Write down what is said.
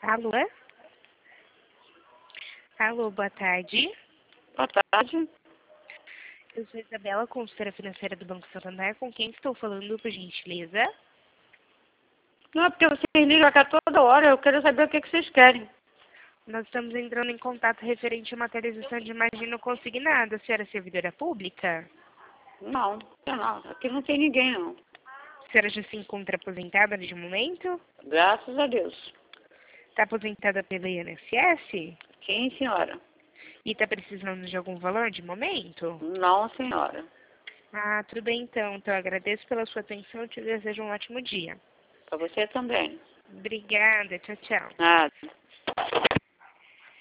Alô? Alô, boa tarde. Boa tarde. Eu sou Isabela, consultora financeira do Banco Santander. Com quem estou falando, por gentileza? Não, é porque vocês ligam aqui a toda hora, eu quero saber o que vocês querem. Nós estamos entrando em contato referente à materialização de imagem consignada. A senhora é servidora pública? Não, aqui não tem ninguém, não. A senhora já se encontra aposentada de momento? Graças a Deus. Está aposentada pela INSS? Sim, senhora. E está precisando de algum valor de momento? Não, senhora. Ah, tudo bem então. Então, eu agradeço pela sua atenção e te desejo um ótimo dia. Para você também. Obrigada. Tchau, tchau. Nada.